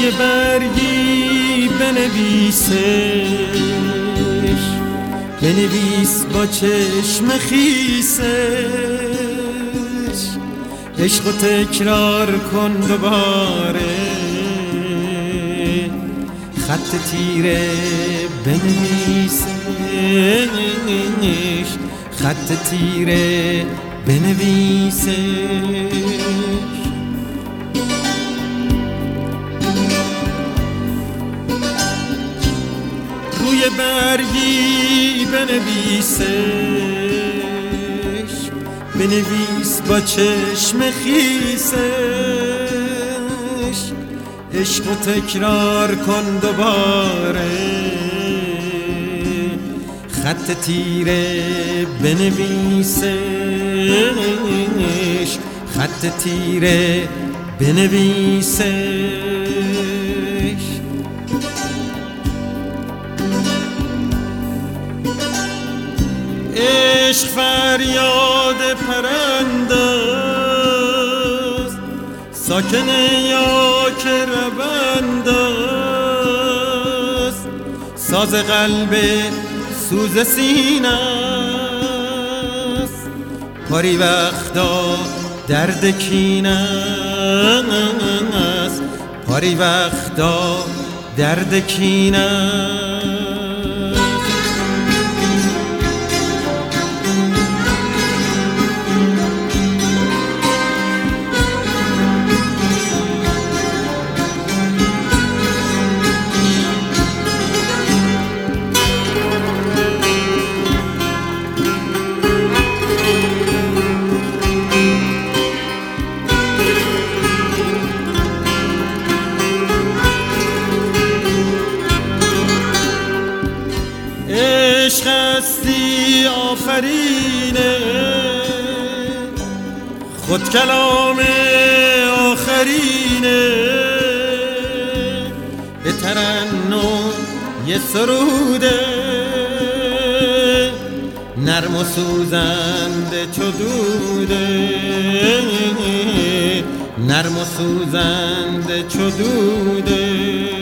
روی برگی بنویس با چشم خیسش، عشق تکرار کن دوباره، خط تیره بنویسش، خط تیره بنویسش. روی برگی بنویس با چشم خیسش، عشق تکرار کن دوباره، خط تیره بنویسش، خط تیره بنویسش. عشق فریاد پرنده است، ساکن یا که رونده است، ساز قلب سوز سینه است، پاری وقتا درد کینه است، پاری وقتا درد کینه است. عشق هستی آفرینه، خود کلام آخرینه، به ترنم یه سروده، نرم و سوزنده چو دوده، نرم و سوزنده چو دوده.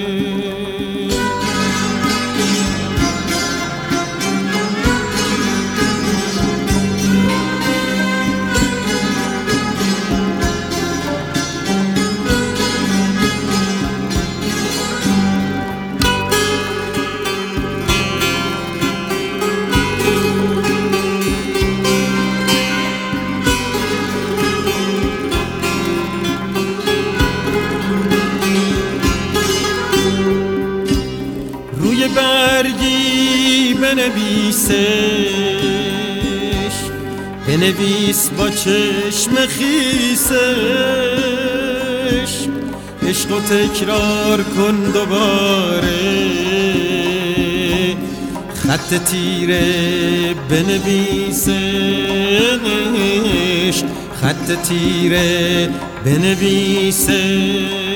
روی برگی بنویس با چشم خیسش، عشق و تکرار کن دوباره، خط تیره بنویسش، خط تیره بنویسش.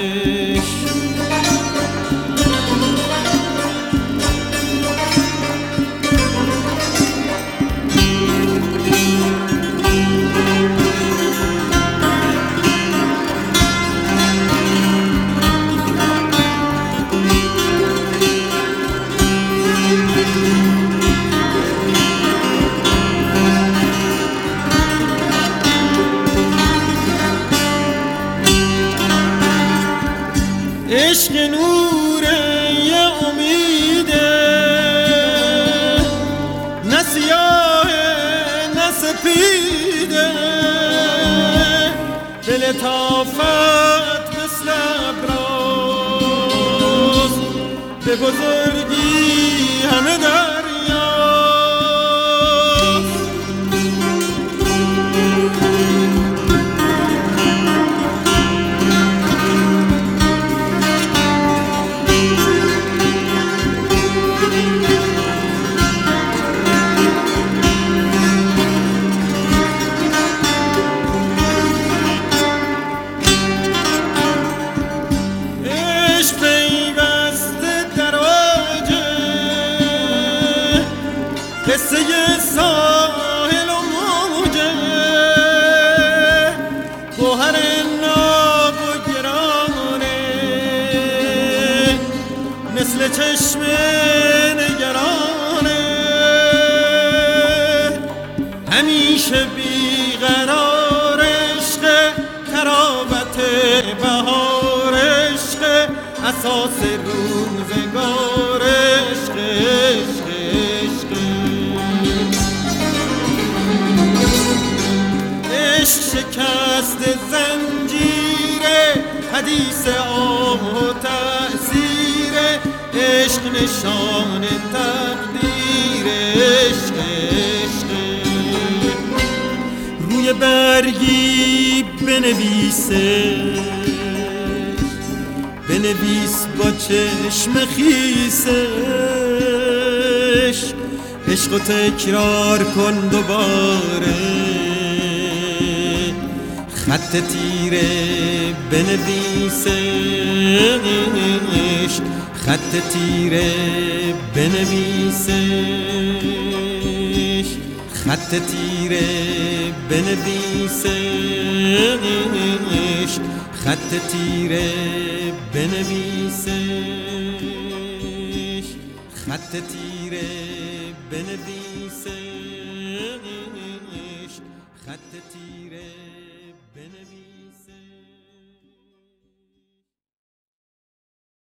عشق نوره یه امیده، نه سیاهه نه سپیده، به لطافت مثل ابراز، به بزرگی همه دریا. دل چشم نگرانه همیشه بیقرار عشق تراوت بهار عشق اساس روزگار عشق عشق عشق عشق شکست زنجیر حدیث آه و تأثیر عشق نشان تقدیر عشق عشق روی برگی بنویس با چشم خیسش عشق و تکرار کن دوباره خط تیره بنویسش خط تیره بنویسش خط تیره بنویسش خط تیره بنویسش خط تیره بنویسش خط تیره بنویسش